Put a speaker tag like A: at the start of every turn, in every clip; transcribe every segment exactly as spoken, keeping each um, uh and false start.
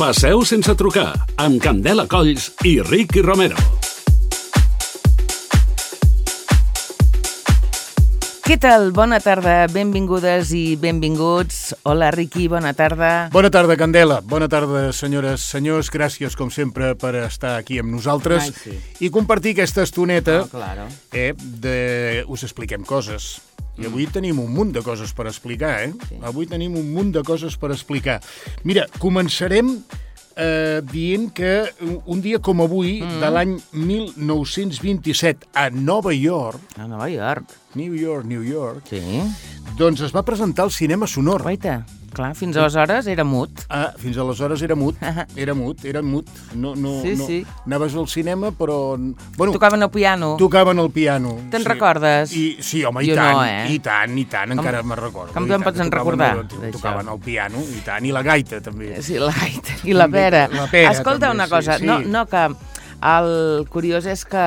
A: Passeu sense trucar, amb Candela Colls i Ricky Romero.
B: Què tal? Bona tarda, benvingudes i benvinguts. Hola, Ricky, bona tarda.
C: Bona tarda, Candela. Bona tarda, senyores, senyors. Gràcies, com sempre, per estar aquí amb nosaltres.
B: Ai, sí.
C: I compartir aquesta estoneta.
B: Oh, claro.
C: eh, de... Us expliquem coses. I avui tenim un munt de coses per explicar, eh?
B: Sí.
C: Avui tenim un munt de coses per explicar. Mira, començarem eh, dient que un dia com avui, mm. de l'any mil nou-cents vint-i-set, a Nova York...
B: A Nova York.
C: New York, New York...
B: Sí.
C: Doncs es va presentar el cinema sonor.
B: Guaita, clar, fins aleshores era mut.
C: Ah, fins aleshores era mut, era mut, era mut. No, no,
B: Sí,
C: no.
B: sí.
C: Anaves al cinema, però... Bueno,
B: Tocaven el piano.
C: tocaven el piano.
B: Te'n
C: sí.
B: recordes?
C: I, sí, home, i
B: Jo
C: tant,
B: no, eh?
C: i tant, i tant, encara me'n recordo.
B: com
C: i
B: te'n
C: tant,
B: pots en
C: tocaven
B: recordar,
C: el-
B: d'això?
C: Tocaven el piano, i tant, i la gaita, també.
B: Sí, la gaita i la pera.
C: La pera,
B: Escolta
C: també,
B: una
C: sí,
B: cosa,
C: sí.
B: no, no que... El curiós és que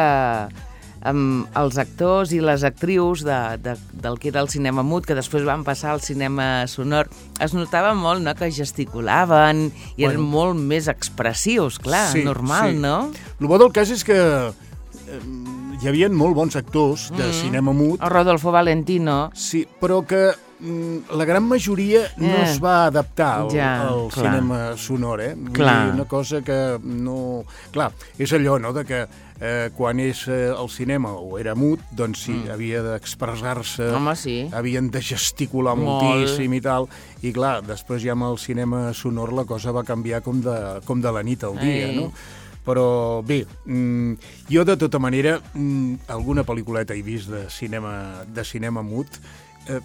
B: um, els actors i les actrius de, de, del que era el cinema mut, que després van passar al cinema sonor, es notava molt, no?, que gesticulaven i eren
C: Bueno.
B: molt més expressius, clar,
C: Sí,
B: normal,
C: sí.
B: no?
C: El bo del cas és que eh, hi havia molt bons actors de
B: Mm.
C: cinema mut,
B: El Rodolfo Valentino.
C: sí, però que mm, la gran majoria no
B: Eh.
C: es va adaptar al,
B: Ja,
C: al
B: clar.
C: cinema sonor, eh? Vull
B: Clar.
C: dir, una cosa que no... Clar, és allò, no?, de que eh, quan és eh, el cinema o era mut, doncs sí,
B: Mm.
C: havia d'expressar-se,
B: Home, sí.
C: havien de gesticular
B: Molt.
C: moltíssim i tal, i clar, després ja amb el cinema sonor la cosa va canviar com de, com de la nit al dia,
B: Ai.
C: no? Però bé, mm, jo de tota manera mm, alguna pel·lículeta he vist de cinema, de cinema mut. Eh,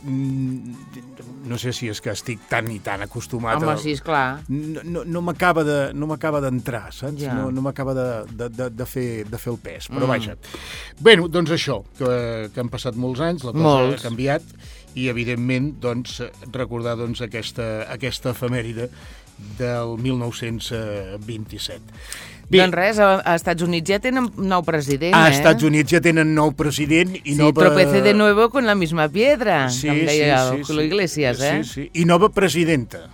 C: mm, no sé si és que estic tan i tan acostumat
B: Home,
C: a...
B: sí, esclar.
C: No, no, no m'acaba de, no m'acaba d'entrar, saps?
B: Ja.
C: No, no m'acaba de, de, de, de, fer, de fer el pes, però
B: Mm.
C: vaja. Bueno, doncs això, que, que han passat molts anys, la cosa
B: Molts.
C: ha canviat, i evidentment doncs, recordar doncs, aquesta, aquesta efemèride del mil nou-cents vint-i-set. Bé,
B: Doncs res, a, a Estats Units ja tenen nou president,
C: a
B: eh?
C: Estats Units ja tenen nou president i
B: Sí,
C: nova...
B: tropece de nuevo con la misma piedra,
C: Sí,
B: com deia
C: sí,
B: el
C: sí,
B: Julio
C: sí.
B: Iglesias, eh?
C: Sí, sí. I nova presidenta.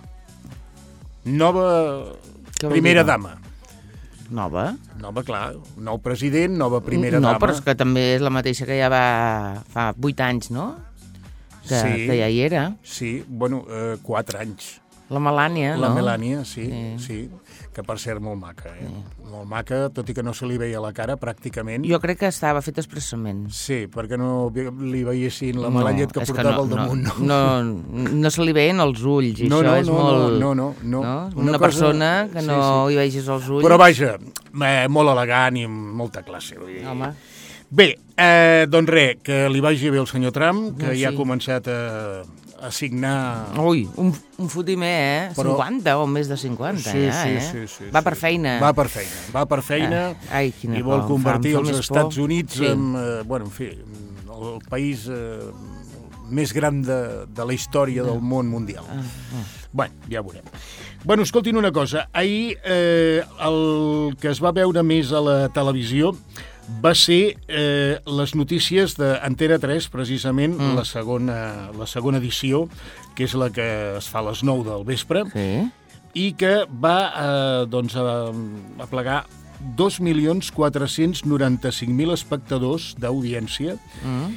C: Nova
B: Què vol
C: primera
B: dir?
C: dama.
B: Nova?
C: Nova, clar, nou president, nova primera
B: no,
C: dama.
B: però és que també és la mateixa que ja va fa vuit anys, no? Que,
C: Sí.
B: que ja hi era.
C: Sí, bueno, eh, quatre anys.
B: La Melània,
C: La
B: no?
C: Melània, sí,
B: Sí.
C: sí, que per cert molt maca, eh? Molt maca, tot i que no se li veia la cara pràcticament.
B: Jo crec que estava fet expressament.
C: Sí, perquè no vi- li veiessin la malanyet que
B: és
C: portava
B: no,
C: al damunt, no?
B: No, no, no se li veien els ulls, i
C: No,
B: això
C: no,
B: és
C: no,
B: molt...
C: no, no, no.
B: no?
C: Una
B: Una,
C: cosa-
B: persona que
C: sí,
B: no
C: sí.
B: hi vegis els ulls...
C: Però vaja, eh, molt elegant i amb molta classe. Vull dir.
B: Home,
C: Bé, eh, doncs res, que li vagi bé el senyor Trump, que
B: No,
C: ja ha
B: sí.
C: començat a, a signar...
B: ui, un, un fotimer, eh?
C: Però-
B: cinquanta o més de cinquanta,
C: Sí,
B: ja,
C: sí,
B: eh?
C: sí, sí,
B: va
C: sí.
B: per feina.
C: Va per feina, va per feina
B: Ah, ai, quina
C: i vol
B: por, em fa-
C: convertir
B: em fa
C: els
B: més
C: Estats
B: por.
C: Units
B: Sí.
C: en, eh, bueno, en fi, el país eh, més gran de, de la història del món mundial.
B: Ah, ah.
C: Bueno, ja ho veurem. Bueno, escoltin una cosa. Ahir eh, el que es va veure més a la televisió va ser eh, les notícies d'Antena tres, precisament,
B: Mm.
C: la, segona, la segona edició, que és la que es fa a les nou del vespre,
B: Sí?
C: i que va eh, doncs, a, a plegar dos milions quatre-cents noranta-cinc mil espectadors d'audiència,
B: Mm.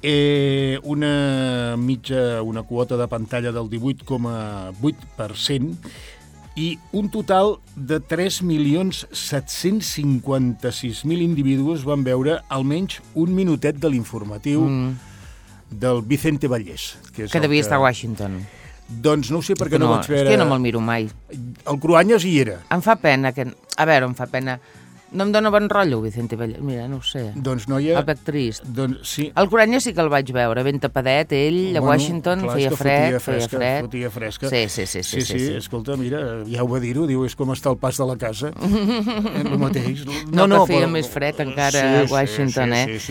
C: eh, una mitja, una quota de pantalla del divuit coma vuit per cent i un total de tres milions set-cents cinquanta-sis mil individus van veure almenys un minutet de l'informatiu
B: Mm.
C: del Vicente Vallès. Que, és
B: Que
C: el
B: devia estar a Washington.
C: Doncs no ho sé perquè
B: Que
C: no, vaig veure...
B: És que no me'l miro mai.
C: El Cruanyes hi era.
B: Em fa pena que... A veure, em fa pena... No em dóna bon rotllo, Vicente Vallès. Mira, no ho sé.
C: Doncs, noia...
B: El veig trist.
C: Doncs sí.
B: El Coranya sí que el vaig veure, ben tapadet, ell, a
C: Bueno,
B: Washington,
C: clar, és
B: feia
C: que
B: fred,
C: fotia
B: feia
C: fresca,
B: fred.
C: Fotia fresca.
B: Sí, sí, sí, sí,
C: sí,
B: sí, sí.
C: escolta, mira, ja ho va dir-ho, diu, és com està el pas de la casa. El mateix.
B: No, no, que feia més fred encara a Washington,
C: sí,
B: eh?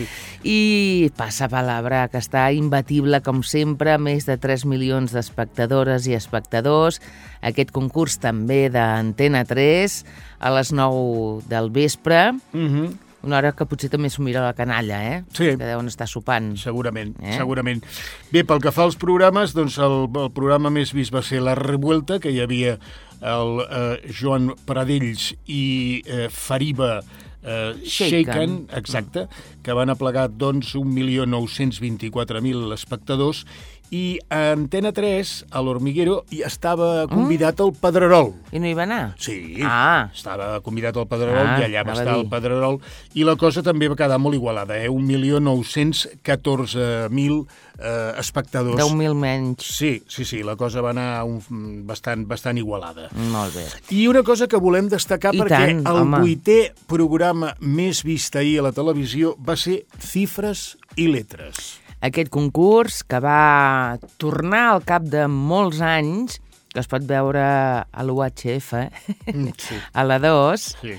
C: Sí, sí.
B: I passa palabra, que està imbatible, com sempre, més de tres milions d'espectadores i espectadors. Aquest concurs també d'Antena tres, a les nou del vespre.
C: Uh -huh.
B: Una hora que potser també s'ho mira la canalla, eh?
C: Sí.
B: Que deuen estar sopant.
C: Segurament,
B: Eh?
C: segurament. Bé, pel que fa als programes, doncs el, el programa més vist va ser La Revuelta, que hi havia el eh, Joan Pradells i eh, Fariba eh, Shaken, exacte, que van aplegar doncs un milió nou-cents vint-i-quatre mil espectadors, i a Antena tres, a l'Hormiguero, hi estava convidat el Pedrerol.
B: I no hi va anar?
C: Sí,
B: Ah.
C: estava convidat al Pedrerol
B: Ah,
C: i allà va
B: anava a
C: estar
B: dir.
C: el Pedrerol, i la cosa també va quedar molt igualada, eh? un milió nou-cents catorze mil eh, espectadors.
B: deu mil menys.
C: Sí, sí, sí, la cosa va anar un, bastant, bastant igualada.
B: Molt bé.
C: I una cosa que volem destacar,
B: I
C: perquè
B: tant,
C: el
B: home.
C: vuitè programa més vist ahir a la televisió va ser Cifres i Letres.
B: Aquest concurs que va tornar al cap de molts anys, que es pot veure a l'U H F,
C: Mm, sí.
B: a la dos,
C: Sí.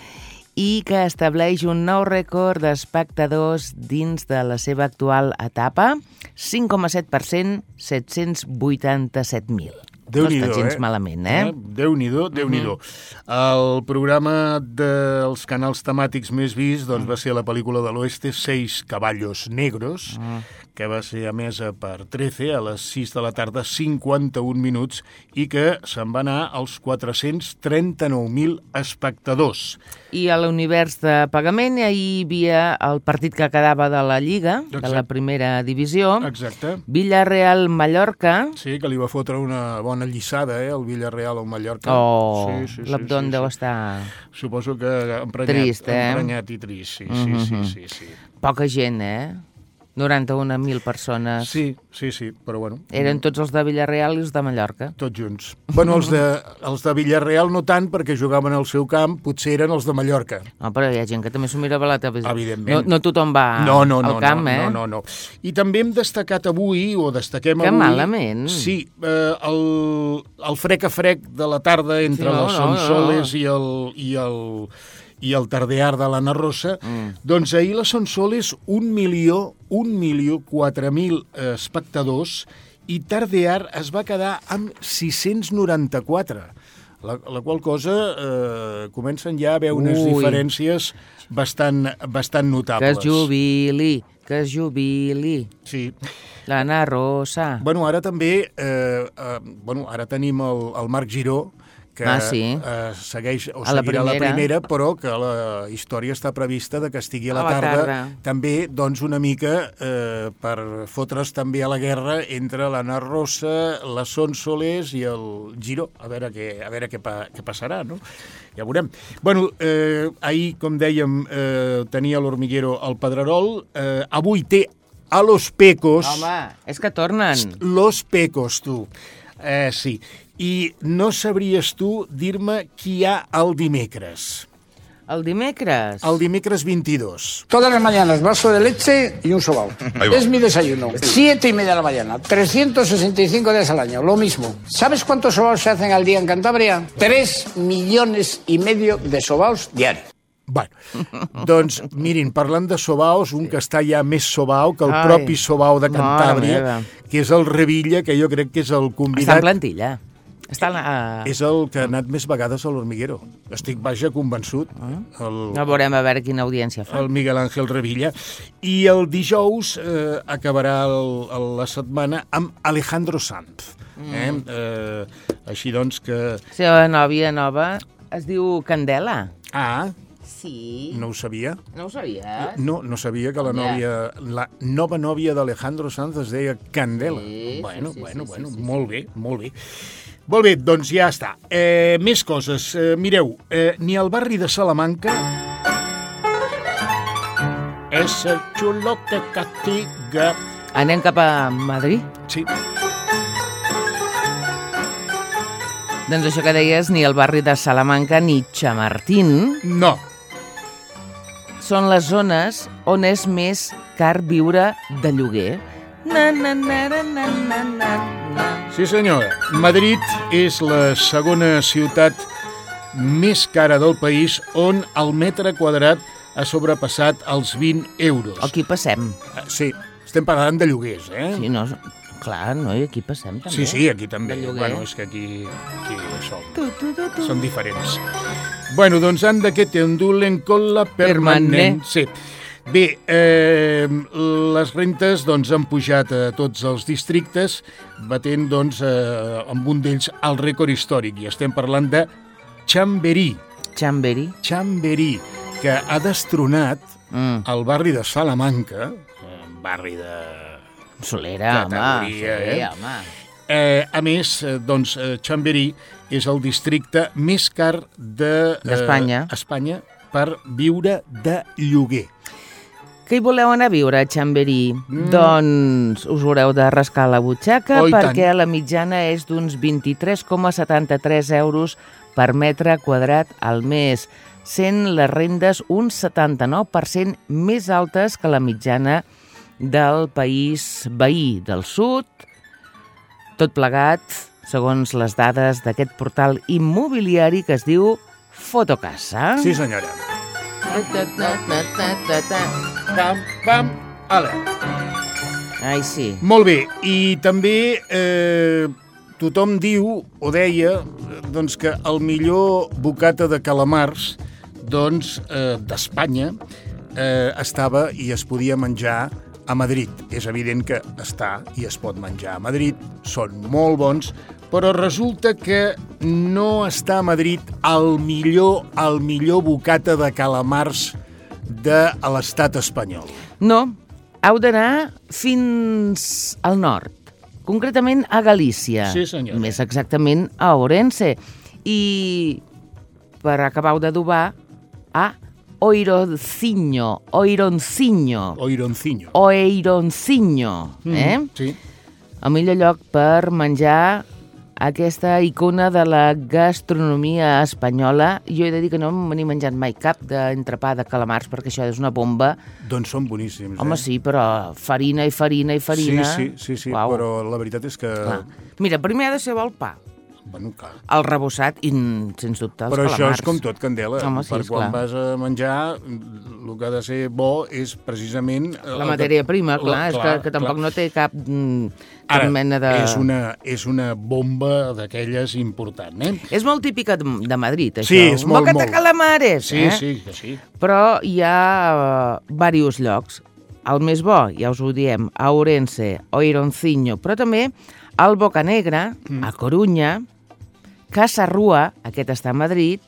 B: i que estableix un nou rècord d'espectadors dins de la seva actual etapa, cinc coma set per cent, set-cents vuitanta-set mil. No
C: Déu-n'hi-do,
B: està gens
C: eh?
B: malament, eh?
C: Déu-n'hi-do, Déu-n'hi-do. El programa dels canals temàtics més vist doncs, va ser la pel·lícula de l'Oeste, Seis caballos negros, que va ser emesa per trece a les sis de la tarda, cinquanta-un minuts, i que se'n va anar als quatre-cents trenta-nou mil espectadors.
B: I a l'univers de pagament hi havia el partit que quedava de la Lliga, de la
C: Exacte.
B: primera divisió,
C: Exacte.
B: Villarreal-Mallorca.
C: Sí, que li va fotre una bona lliçada, eh, el Villarreal al Mallorca.
B: Oh,
C: sí, sí, sí,
B: l'Abdon
C: sí,
B: deu
C: sí.
B: estar...
C: Suposo que emprenyat,
B: Trist, eh?
C: emprenyat i trist, sí, sí, sí, sí, sí.
B: Poca gent, eh? noranta-un mil persones.
C: Sí, sí, sí, però bueno.
B: Eren tots els de Villarreal i els de Mallorca.
C: Tots junts. Bueno, els de, els de Villarreal no tant, perquè jugaven al seu camp, potser eren els de Mallorca.
B: No, però hi ha gent que també s'ho mirava a la televisió.
C: Evidentment.
B: No, no tothom va
C: no, no,
B: al
C: no,
B: camp,
C: no,
B: eh?
C: No, no, no. I també hem destacat avui, o destaquem
B: Que
C: avui...
B: malament.
C: Sí, eh, el, el frec a frec de la tarda entre
B: Sí, no,
C: les
B: no,
C: Sonsoles
B: no.
C: i el... I el i el tardear de l'Anna Rosa, mm. doncs ahir la Sonsoles un milió, un milió quatre mil espectadors, i Tardear es va quedar amb sis-cents noranta-quatre, la, la qual cosa eh, comencen ja a haver unes
B: Ui.
C: diferències bastant, bastant
B: Que
C: notables.
B: es jubili, que es jubili.
C: Sí.
B: L'Anna Rosa.
C: Bueno, ara també, eh, eh, bueno, ara tenim el, el Marc Giró, que
B: Ah, sí.
C: eh, segueix, o
B: A la
C: seguirà la
B: primera.
C: primera, però que la història està prevista de que estigui a la,
B: A la
C: tarda,
B: tarda.
C: també, doncs, una mica eh, per fotre's també a la guerra entre l'Anna Rosa, la Sonsoles i el Giró, a veure què, a veure què, pa, què passarà, no? Ja veurem. Bueno, eh, ahir, com dèiem, eh, tenia l'Hormiguero al Pedrerol, eh, avui té a Los Pecos...
B: Home, és que tornen.
C: Los Pecos, tu. Eh, sí. I no sabries tu dir-me qui hi ha el dimecres.
B: El dimecres.
C: El dimecres vint-i-dos.
D: Todas las mañanas vaso de leche y un sobao. Es mi desayuno. Siete y media de la mañana. trescientos sesenta y cinco días al año. Lo mismo. ¿Sabes cuántos sobaos se hacen al día en Cantabria? Tres millones y medio de sobaos diarios.
C: Bueno, doncs, mirin, parlant de sobaos, un que està ja més sobao que el
B: Ai,
C: propi sobao de
B: mare
C: Cantàbria,
B: meva.
C: que és el Revilla, que jo crec que és el
B: Està en
C: convidat...
B: plantilla. Està en la...
C: És el que ha anat més vegades a l'Hormiguero. Estic, vaja, convençut. El...
B: No veurem a veure quina audiència fa.
C: el Miguel Ángel Revilla, i el dijous eh, acabarà el, el, la setmana amb Alejandro Sanz. Mm. Eh? Eh, així doncs que...
B: La seva nòvia nova es diu Candela.
C: Ah,
B: Sí.
C: no ho sabia.
B: No ho sabies?
C: No, no sabia que la
B: Ja.
C: nòvia, la nova nòvia d'Alejandro Sanz es deia Candela.
B: Sí,
C: bueno,
B: sí, sí,
C: bueno,
B: sí,
C: bueno,
B: sí, sí,
C: molt bé, molt bé. Molt bé, doncs ja està. Eh, més coses. Eh, mireu, eh, ni al barri de Salamanca és el xulo que castiga.
B: Anem cap a Madrid?
C: Sí,
B: Doncs això que deies, ni el barri de Salamanca ni Chamartín
C: no.
B: són les zones on és més car viure de lloguer. Na, na, na, na, na, na, na, na.
C: Sí, senyora. Madrid és la segona ciutat més cara del país, on el metre quadrat ha sobrepassat els vint euros.
B: Aquí passem.
C: Eh, Sí, estem parlant de lloguers, eh?
B: Sí, no, clar, no, i aquí passem també.
C: Sí, sí, aquí també.
B: De lloguer.
C: Bueno, és que aquí, aquí això,
B: Tu, tu, tu, tu.
C: són diferents. Bueno, doncs anda que te ondulen con la permanent.
B: Permanent.
C: Sí. Bé, eh, les rentes doncs, han pujat a tots els districtes, batent doncs, eh, amb un d'ells el rècord històric. I estem parlant de Chamberí.
B: Chamberí.
C: Chamberí, que ha destronat
B: Mm.
C: el barri de Salamanca, un barri de...
B: Solera, home.
C: Categoria,
B: Sí,
C: eh?
B: home.
C: Eh, a més, eh, doncs, eh, Chamberí és el districte més car de, eh,
B: D'Espanya.
C: Espanya per viure de lloguer.
B: Que hi voleu anar a viure, a Chamberí? Mm. Doncs us haureu de rascar la butxaca,
C: Oh, i
B: perquè
C: tant.
B: la mitjana és d'uns vint-i-tres coma setanta-tres euros per metre quadrat al mes, sent les rendes un setanta-nou per cent més altes que la mitjana del país veí del sud. Tot plegat, segons les dades d'aquest portal immobiliari que es diu Fotocasa.
C: Sí, senyora. Pam, pam, ala.
B: Ai, sí.
C: Molt bé, i també eh, tothom diu, o deia, doncs que el millor bocata de calamars doncs, eh, d'Espanya eh, estava i es podia menjar a Madrid. És evident que està i es pot menjar a Madrid, són molt bons, però resulta que no està a Madrid el millor, el millor bocata de calamars de l'estat espanyol.
B: No, heu d'anar fins al nord, concretament a Galícia.
C: Sí, senyora.
B: Més exactament a Ourense. I per acabar d'adobar, a Oironcinho, Oironcinho,
C: Oironcinho.
B: Oironcinho, eh?
C: Mm, sí.
B: El millor lloc per menjar aquesta icona de la gastronomia espanyola. Jo he de dir que no m'he menjat mai cap d'entrepà de calamars, perquè això és una bomba.
C: Doncs són boníssims,
B: Home,
C: eh?
B: sí, però farina i farina i farina...
C: Sí, sí, sí, sí,
B: Uau.
C: però la veritat és que...
B: Clar. Mira, primer ha de ser el pa,
C: Bueno, clar.
B: el rebossat i, sens dubte, els
C: Però
B: calamars.
C: això és com tot, Candela.
B: Home, sí,
C: per quan
B: esclar.
C: vas a menjar, el que ha de ser bo és precisament...
B: La matèria prima, clar, és que, que tampoc no té cap, mm, cap
C: Ara,
B: mena de...
C: és una, és una bomba d'aquelles important, eh?
B: És molt típica de, de Madrid, això.
C: Sí, és molt,
B: Boca de
C: molt.
B: calamares,
C: Sí,
B: eh?
C: sí, que sí.
B: Però hi ha uh, diversos llocs. El més bo, ja us ho diem, a Ourense, Oironcinho, però també al Bocanegra, mm. a Corunya, Casa Rua, aquest està a Madrid,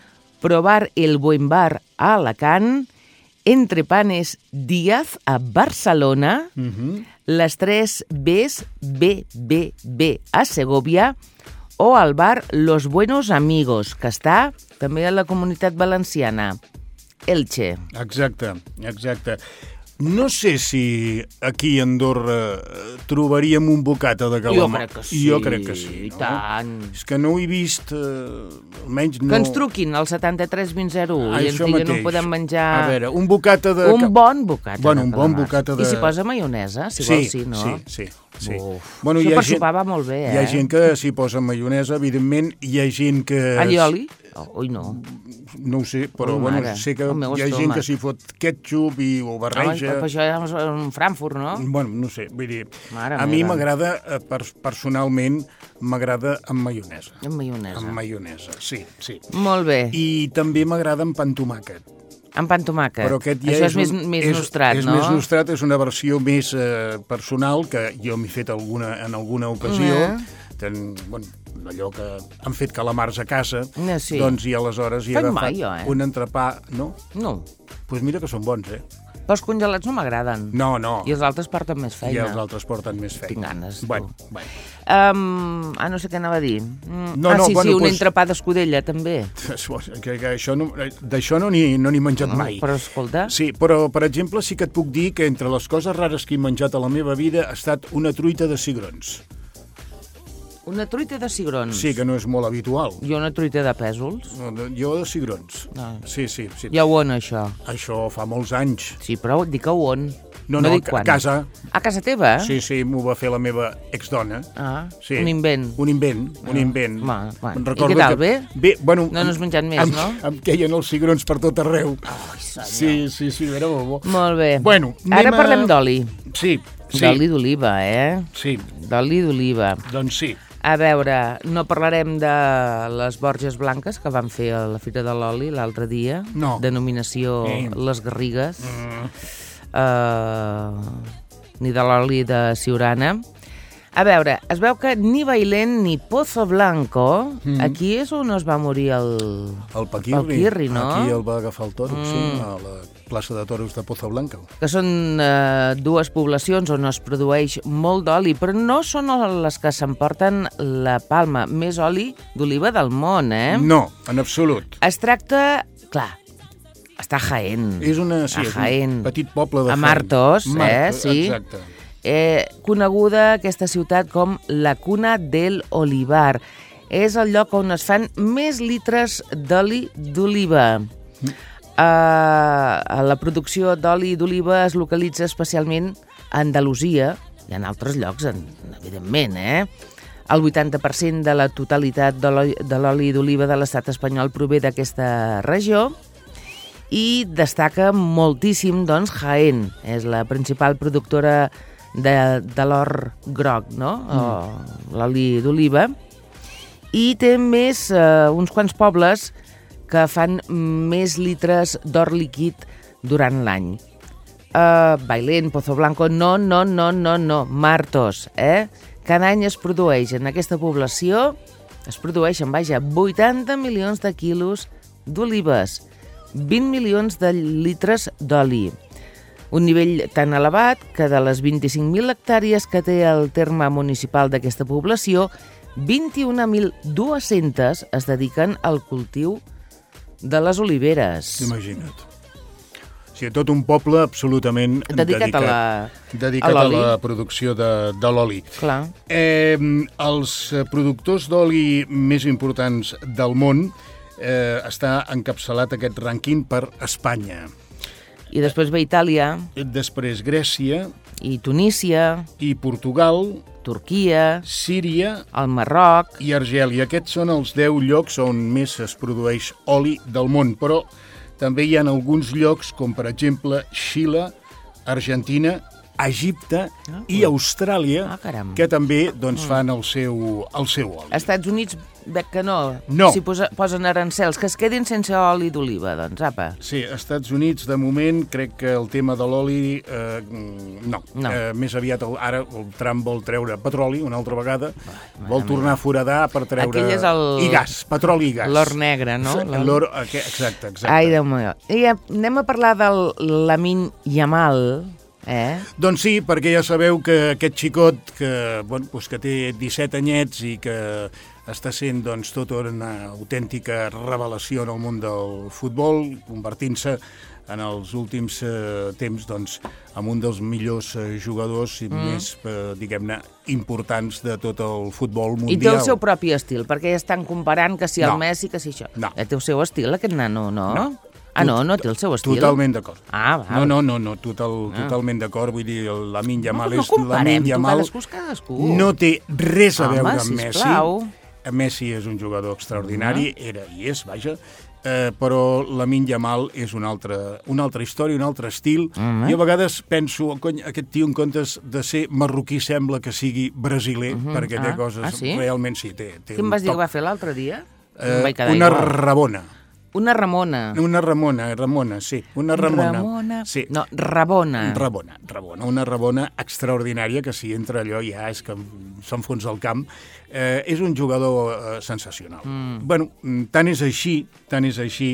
B: Probar el Buen Bar a Alacant, Entrepanes Díaz a Barcelona,
C: Uh-huh.
B: les tres Bs, B, B, B a Segovia, o al bar Los Buenos Amigos, que està també a la Comunitat Valenciana, Elche.
C: Exacte, exacte. No sé si aquí a Andorra eh, trobaríem un bocata de calamar.
B: Jo crec que sí,
C: Jo crec que sí,
B: i
C: no?
B: tant.
C: És que no ho he vist, eh, almenys no...
B: Que ens truquin al setanta-tres vint zero u i ens
C: Això
B: diguin on
C: mateix.
B: podem menjar...
C: A veure, un bocata de...
B: Un bon bocata
C: Bueno,
B: de
C: un bon
B: calamars.
C: bocata de-
B: I s'hi posa maionesa, si
C: sí,
B: vols, sí, no?
C: Sí, sí, sí.
B: Uf.
C: Bueno,
B: Això
C: hi ha
B: per
C: gent-
B: sopar va molt bé, eh?
C: Hi ha gent que s'hi posa maionesa, evidentment, hi ha gent que...
B: Allioli? Oh, ui, no.
C: No ho sé, però
B: Oh,
C: bueno,
B: mare,
C: sé que
B: el meu
C: hi ha gent
B: estómac.
C: que s'hi fot ketchup i ho
B: Home,
C: barreja.
B: però això és un Frankfurt, no?
C: Bueno, no sé, vull dir,
B: Mare
C: a mi
B: meva.
C: m'agrada, eh, per, personalment, m'agrada amb maionesa.
B: Amb maionesa.
C: Amb maionesa, sí, sí.
B: Molt bé.
C: I també m'agrada amb pa amb tomàquet.
B: Amb pa amb tomàquet.
C: Però aquest ja
B: Això
C: és,
B: és, més,
C: un,
B: més
C: és,
B: nostrat,
C: és
B: no?
C: més nostrat, és una versió més eh, personal, que jo m'he fet alguna, en alguna ocasió.
B: Eh.
C: Ten, bueno, allò que han fet calamars a casa,
B: Eh, sí.
C: doncs i aleshores hi he
B: Faig
C: agafat
B: mai, jo, eh?
C: un entrepà... No?
B: No,
C: Doncs pues mira que són bons, eh?
B: però els congelats no m'agraden.
C: No, no.
B: I els altres porten més feina.
C: I els altres porten més feina.
B: Tinc ganes, tu.
C: Bueno, bueno.
B: Um, ah, no sé què anava a dir. Mm,
C: No,
B: ah,
C: no,
B: sí,
C: bueno,
B: sí, un
C: doncs-
B: entrepà d'escudella, també.
C: Que, que això no, d'això no n'hi no n'he menjat mai.
B: Però escolta,
C: Sí, però, per exemple, sí que et puc dir que entre les coses rares que he menjat a la meva vida ha estat una truita de cigrons.
B: una truita de cigrons.
C: Sí, que no és molt habitual.
B: I una truita de pèsols.
C: No, de- Jo de cigrons.
B: Ah.
C: Sí, sí, sí.
B: Ja ho on, això.
C: Això fa molts anys.
B: Sí, però dic a on.
C: No, no,
B: dic
C: a
B: quan.
C: casa.
B: A casa teva?
C: Sí, sí, m'ho va fer la meva exdona.
B: Ah,
C: Sí.
B: un invent.
C: Un invent, un invent.
B: Va, va.
C: Me'n
B: I
C: recordo
B: què tal,
C: que-
B: bé?
C: Bé, bueno...
B: No n'has menjat més,
C: em,
B: no?
C: Em queien els cigrons per tot arreu.
B: Ai, senyor.
C: Sí, sí, sí, era molt bo.
B: Molt bé.
C: Bueno,
B: Ara
C: anem a-
B: parlem d'oli.
C: Sí, Sí.
B: D'oli d'oliva, eh?
C: Sí.
B: D'oli d'oliva.
C: Doncs sí.
B: A veure, no parlarem de les Borges Blanques que van fer a la Fira de l'Oli l'altre dia.
C: No.
B: Denominació
C: Eh.
B: Les Garrigues.
C: Mm.
B: Uh, ni de l'oli de Siurana. A veure, es veu que ni Bailén ni Pozo Blanco, mm. aquí és on es va morir el...
C: El Paquirri.
B: El Quirri, no?
C: Aquí el va agafar el toro, mm. sí, a la plaça de toros de Pozo Blanco.
B: Que són eh, dues poblacions on es produeix molt d'oli, però no són les que s'emporten la palma. Més oli d'oliva del món, eh?
C: No, en absolut.
B: Es tracta, clar, està a Jaén.
C: És, una, sí,
B: a
C: és
B: Jaén.
C: un petit poble de
B: a Martos,
C: Jaén.
B: eh?
C: Martos,
B: Sí.
C: exacte.
B: Eh, coneguda aquesta ciutat com la cuna del olivar. És el lloc on es fan més litres d'oli d'oliva. Mm. Uh, la producció d'oli d'oliva es localitza especialment a Andalusia i en altres llocs, evidentment, eh? El vuitanta per cent de la totalitat de l'oli d'oliva de l'estat espanyol prové d'aquesta regió i destaca moltíssim, doncs, Jaén. És la principal productora de, de l'or groc, no? Mm. L'oli d'oliva. I té més, eh, uns quants pobles que fan més litres d'or líquid durant l'any. Uh, Bailén, Pozo Blanco, no, no, no, no, no, Martos, eh? Cada any es produeix en aquesta població, es produeixen, vaja, vuitanta milions de quilos d'olives, vint milions de litres d'oli. Un nivell tan elevat que de les vint-i-cinc mil hectàrees que té el terme municipal d'aquesta població, vint-i-un mil dues-centes es dediquen al cultiu de les oliveres.
C: Imagina't. O sigui, tot un poble absolutament
B: dedicat, dedicat a la,
C: dedicat a, a la producció de, de l'oli.
B: Clar.
C: Eh, els productors d'oli més importants del món eh, està encapçalat aquest rànquing per Espanya.
B: I després ve Itàlia.
C: Després Grècia.
B: I Tunísia.
C: I Portugal.
B: Turquia.
C: Síria.
B: El Marroc.
C: I Argèlia. Aquests són els deu llocs on més es produeix oli del món, però també hi ha alguns llocs, com per exemple Xile, Argentina, Egipte ah, i Austràlia,
B: ah,
C: que també doncs, fan el seu, el seu oli.
B: Estats Units, veig que no.
C: No.
B: Si posa, posen arancels, que es quedin sense oli d'oliva, doncs, apa.
C: Sí, als Estats Units, de moment, crec que el tema de l'oli, eh, no. no. Eh, més aviat, el, ara el Trump vol treure petroli una altra vegada, ah, vol tornar a foradar per treure...
B: Aquell és el...
C: I gas, petroli i gas.
B: L'or negre, no?
C: L'or, exacte, exacte.
B: Ai, Déu meu. I anem a parlar del Lamine Yamal. Eh?
C: Doncs sí, perquè ja sabeu que aquest xicot que, bueno, doncs que té disset anyets i que està sent doncs, tota una autèntica revelació en el món del futbol, convertint-se en els últims eh, temps doncs, en un dels millors eh, jugadors i mm. més, eh, diguem-ne, importants de tot el futbol mundial.
B: I té el seu propi estil, perquè ja estan comparant que si el
C: no.
B: Messi, que si això.
C: No.
B: Ja té el seu estil, aquest nano, no?
C: No.
B: Ah, no, no té el seu estil?
C: Totalment d'acord.
B: Ah, va.
C: No, no, no, no total, ah. totalment d'acord. Vull dir, el Lamine Yamal
B: no, no
C: és...
B: comparem,
C: tu
B: cadascú és cadascú.
C: No té res a
B: Home,
C: veure amb Messi.
B: Sisplau.
C: Messi és un jugador extraordinari, uh -huh. era i és, vaja, eh, però Lamine Yamal és una altra, una altra història, un altre estil. Uh -huh. I a vegades penso, cony, aquest tio en comptes de ser marroquí sembla que sigui brasiler, uh -huh. perquè té
B: ah.
C: coses...
B: Ah, sí?
C: Realment sí, té, té
B: Què em vas dir que va fer l'altre dia?
C: Eh, una igual. Rabona.
B: Una Ramona.
C: Una Ramona, Ramona, sí. Una Ramona.
B: Ramona.
C: Sí.
B: No, Rabona.
C: Rabona, Rabona. Una Rabona extraordinària que si entra allò ja és que s'enfonsa al camp. Eh, és un jugador eh, sensacional. Mm. Bueno, tant és així, tant és així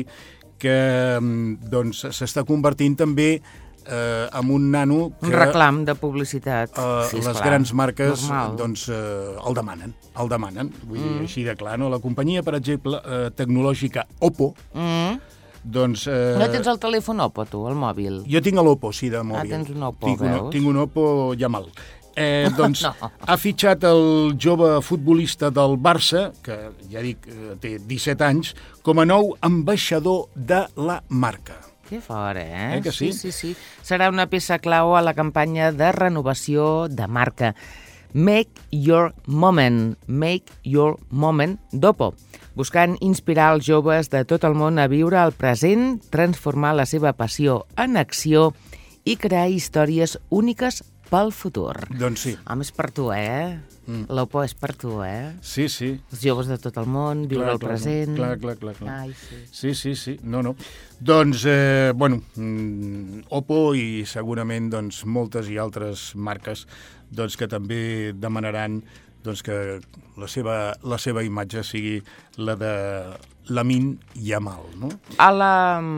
C: que doncs s'està convertint també eh, amb un nano que...
B: Un reclam de publicitat.
C: Eh,
B: sí,
C: les
B: clar,
C: grans marques
B: normal.
C: doncs, eh, el demanen, el demanen. Vull mm. dir, així de clar, no? La companyia, per exemple, eh, tecnològica Oppo, mm. doncs... Eh,
B: no tens el telèfon Oppo, tu, el mòbil?
C: Jo tinc l'Oppo, sí, de mòbil.
B: Ah, tens un Oppo,
C: tinc
B: veus?
C: Un, tinc un Oppo Yamal. Eh, doncs
B: no.
C: ha fitxat el jove futbolista del Barça, que ja dic, té disset anys, com a nou ambaixador de la marca.
B: Que fort, eh?
C: Eh que sí?
B: Sí, sí, sí. Serà una peça clau a la campanya de renovació de marca. Make Your Moment, Make Your Moment d'Oppo, buscant inspirar els joves de tot el món a viure el present, transformar la seva passió en acció i crear històries úniques pel futur.
C: Doncs sí.
B: Home, és per tu, eh? Mm. L'Oppo és per tu, eh?
C: Sí, sí.
B: Els joves de tot el món, viure
C: clar,
B: el present...
C: Clar, clar, clar. clar.
B: Ai, sí.
C: Sí, sí, sí. No, no. Doncs, eh, bueno, mm, Oppo i segurament doncs, moltes i altres marques doncs, que també demanaran doncs, que la seva, la seva imatge sigui la de Lamine Yamal, no?
B: A la...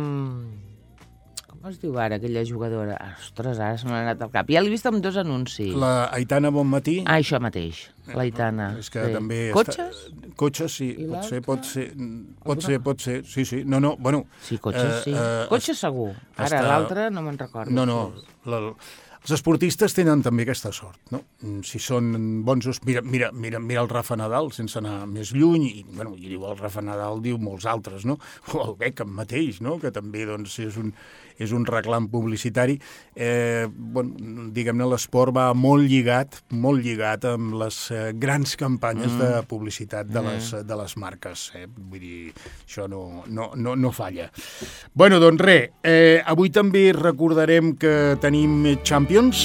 B: Com es diu ara, aquella jugadora? Ostres, ara se m'ha anat al cap. Ja l'he vist amb dos anuncis.
C: La Aitana Bonmatí.
B: Ah, això mateix, l'Aitana.
C: És que
B: sí.
C: també...
B: Cotxes?
C: Està... Cotxes, sí. Pot ser, pot ser, pot ser, pot ser. Sí, sí. No, no, bueno...
B: Sí, cotxes, sí.
C: Eh,
B: cotxes segur. Ara,
C: està...
B: l'altre no me'n recordo.
C: No, no. La... Els esportistes tenen també aquesta sort, no? Si són bons... Mira, mira, mira, mira el Rafa Nadal, sense anar més lluny, i, bueno, i diu el Rafa Nadal, diu molts altres, no? O el Beckham mateix, no? Que també, doncs, és un, és un reclam publicitari. Eh, bueno, diguem-ne, l'esport va molt lligat, molt lligat amb les eh, grans campanyes mm. de publicitat de les, mm. de les marques, eh? Vull dir, això no, no, no, no falla. Bueno, doncs res, eh, avui també recordarem que tenim Champions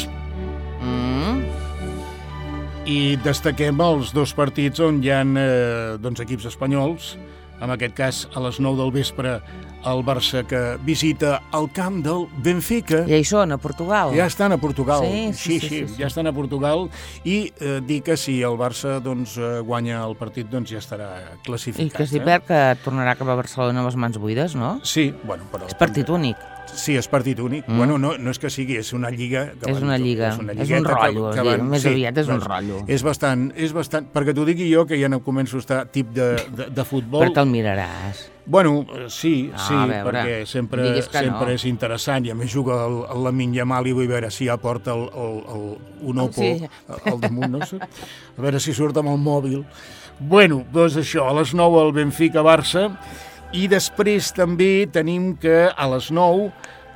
B: Mm.
C: i destaquem els dos partits on hi ha eh, doncs, equips espanyols. En aquest cas, a les nou del vespre, el Barça que visita el camp del Benfica.
B: Ja hi són, a Portugal.
C: Ja estan a Portugal.
B: Sí, sí, sí, sí, sí, sí.
C: Ja estan a Portugal i eh, dir que si el Barça doncs, guanya el partit, doncs ja estarà classificat.
B: I que si
C: eh?
B: perd, que tornarà cap a Barcelona amb les mans buides, no?
C: Sí, bueno, però...
B: És partit únic.
C: Sí, és partit únic. Mm. Bueno, no, no és que sigui, és una lliga... Que
B: és una lliga, és, una és un rotllo, que, que van, més sí, aviat és un rotllo.
C: És bastant, és bastant... Perquè t'ho digui jo, que ja no començo a estar tip de, de, de futbol...
B: Però te'l miraràs.
C: Bueno, sí,
B: ah,
C: sí,
B: veure,
C: perquè sempre, sempre no. És interessant, i a més juga el, el Lamine Yamal i vull veure si ja porta el, el, el, un Oppo sí. al damunt, no sé. A veure si surt amb el mòbil. Bueno, doncs això, a les nou el Benfica-Barça, i després també tenim que a les nou,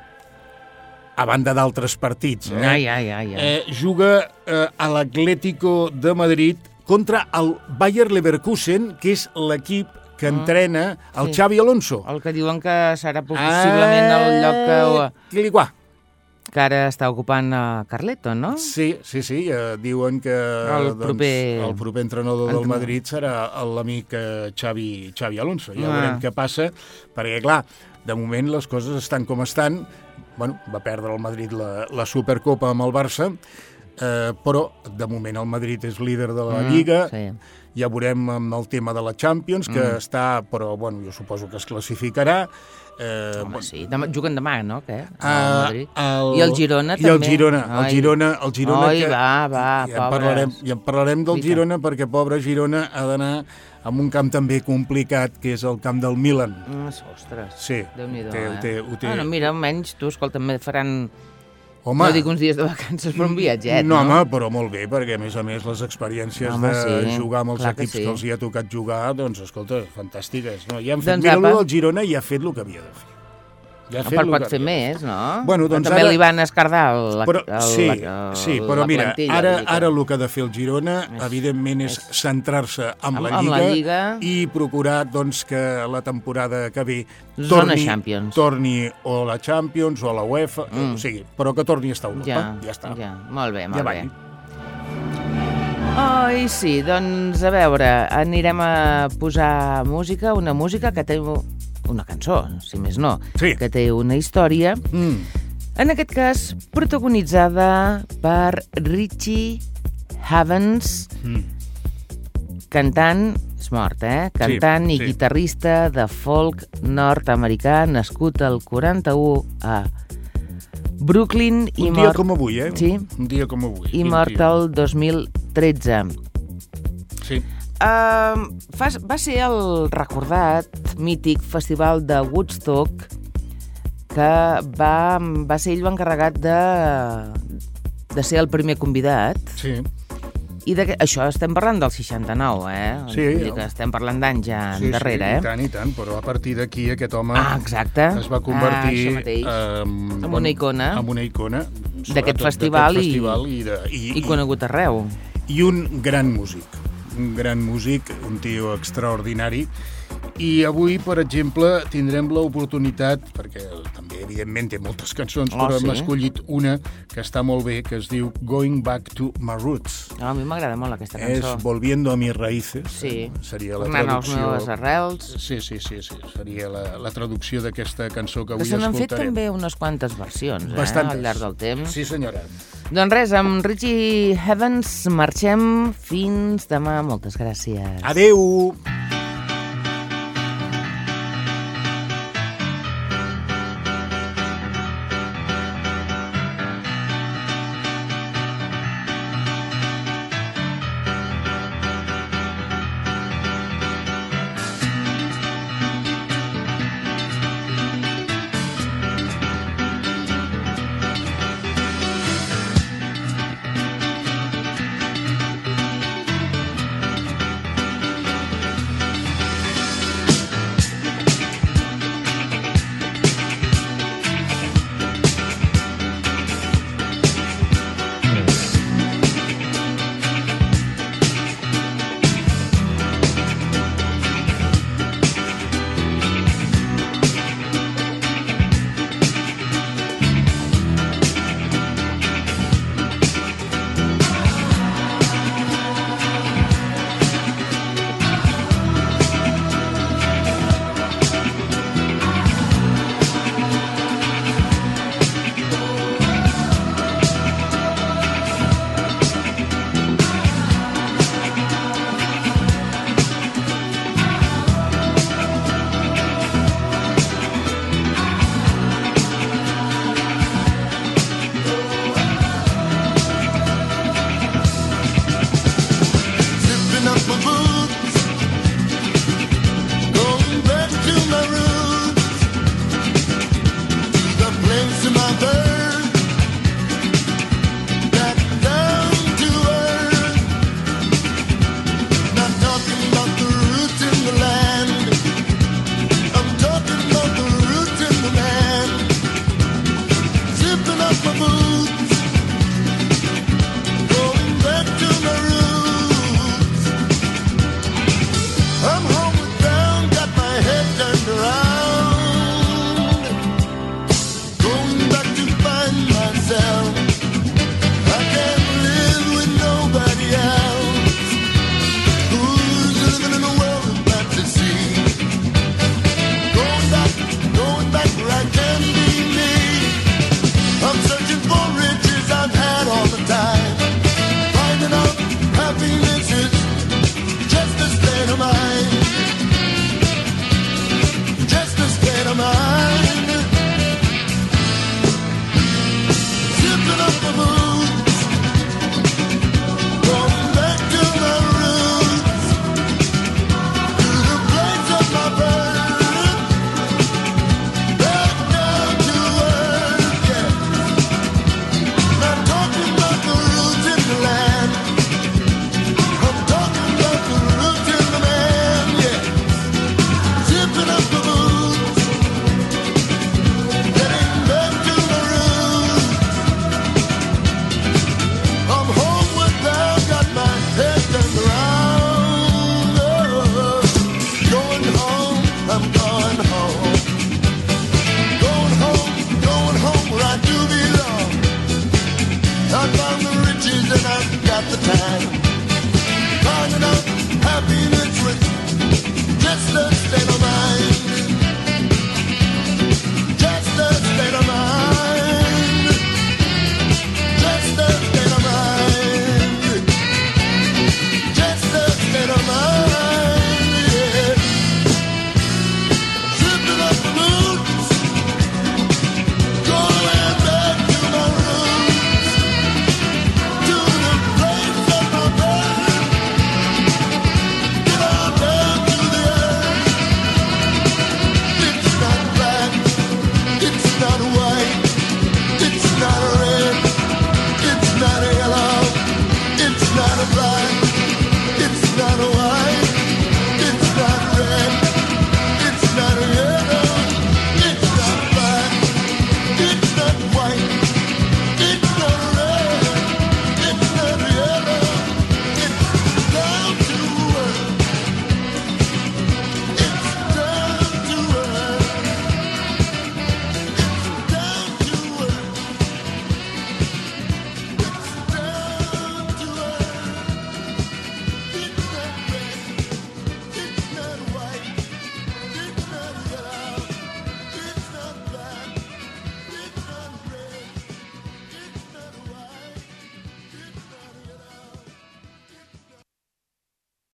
C: a banda d'altres partits, eh,
B: ai, ai, ai, ai.
C: Eh, juga eh, a l'Atlético de Madrid contra el Bayer Leverkusen, que és l'equip que entrena el sí. Xavi Alonso.
B: El que diuen que serà possiblement el lloc que...
C: Quiliquà.
B: Que ara està ocupant a Carleto, no?
C: Sí, sí, sí. Eh, diuen que
B: el proper,
C: doncs, el proper entrenador del Madrid serà l'amic Xavi, Xavi Alonso. Ja ah. veurem què passa, perquè, clar, de moment les coses estan com estan. Bueno, va perdre el Madrid la, la Supercopa amb el Barça, eh, però de moment el Madrid és líder de la mm, Lliga. Sí. Ja veurem amb el tema de la Champions, que mm. està, però bueno, jo suposo que es classificarà.
B: Eh, Home, bon. sí. Demà, juguen demà, no? Què?
C: Uh, el,
B: I el Girona
C: i
B: també.
C: I el Girona. El Girona, el Girona
B: Oi,
C: que,
B: va, va,
C: ja en parlarem, ja en parlarem del
B: Mica.
C: Girona, perquè pobre Girona ha d'anar amb un camp també complicat, que és el camp del Milan.
B: Mm, ostres,
C: sí,
B: Déu-n'hi-do,
C: té,
B: eh?
C: Té, té...
B: Ah, no, mira, almenys tu, escolta, també faran...
C: Home,
B: no dic uns dies de vacances, però un viatget,
C: no?
B: No,
C: home, però molt bé, perquè a més a més les experiències home, de sí, jugar amb els equips que, sí. que els hi ha tocat jugar, doncs, escolta, fantàstiques. No? Ja han fet, doncs, mira, el del Girona i ha fet el que havia de fer.
B: Ja no, però pot fer més, no?
C: Bueno, doncs
B: també
C: ara...
B: li van escardar el,
C: però,
B: el,
C: sí,
B: la,
C: sí, però mira,
B: plantilla,
C: ara, ara el que ha de fer el Girona, és, evidentment, és, és centrar-se en,
B: amb,
C: la Lliga,
B: amb la Lliga
C: i procurar doncs, que la temporada que ve
B: torni,
C: torni o a la Champions o a la UEFA, mm. o sigui, però que torni a estar a Europa.
B: Ja,
C: ja està.
B: Ja. Molt bé, molt
C: ja
B: bé. Ai, sí, doncs a veure, anirem a posar música, una música que té... una cançó, si més no,
C: sí.
B: que té una història, mm. en aquest cas protagonitzada per Richie Havens, mm. cantant, és mort, eh? Cantant sí, i sí. guitarrista de folk nord-americà, nascut al quaranta-u a Brooklyn.
C: Un
B: i
C: dia
B: mort...
C: com avui, eh?
B: Sí.
C: Un dia com avui.
B: I mort el dos mil tretze.
C: Sí.
B: Uh, fa, va ser el recordat mític festival de Woodstock que va, va ser ell l'encarregat de, de ser el primer convidat.
C: Sí.
B: I de, això estem parlant del seixanta-nou, eh?
C: Sí.
B: Vull dir que estem parlant d'anys ja
C: sí,
B: darrere,
C: sí,
B: eh?
C: i tant, i tant, però a partir d'aquí aquest home
B: ah, exacte.
C: es va convertir
B: ah,
C: en,
B: en una icona,
C: en una icona
B: d'aquest festival,
C: festival i, i, de, i,
B: i conegut arreu.
C: I un gran músic. un gran músic, un tio extraordinari, i avui, per exemple, tindrem l'oportunitat, perquè també evidentment té moltes cançons,
B: Oh,
C: però
B: sí?
C: hem escollit una que està molt bé, que es diu Going Back to My Roots.
B: A mi m'agrada molt aquesta
C: És
B: cançó.
C: Volviendo a mis raíces.
B: Sí,
C: Seria la
B: tornant als
C: traducció...
B: meves arrels.
C: Sí, sí, sí, sí. Seria la, la traducció d'aquesta cançó que
B: Que
C: avui
B: se n'han fet
C: escoltarem.
B: també unes quantes versions, eh,
C: Bastantes.
B: al llarg del temps.
C: Sí, senyora.
B: Doncs res, amb Richie Havens marxem fins demà. Moltes gràcies.
C: Adeu!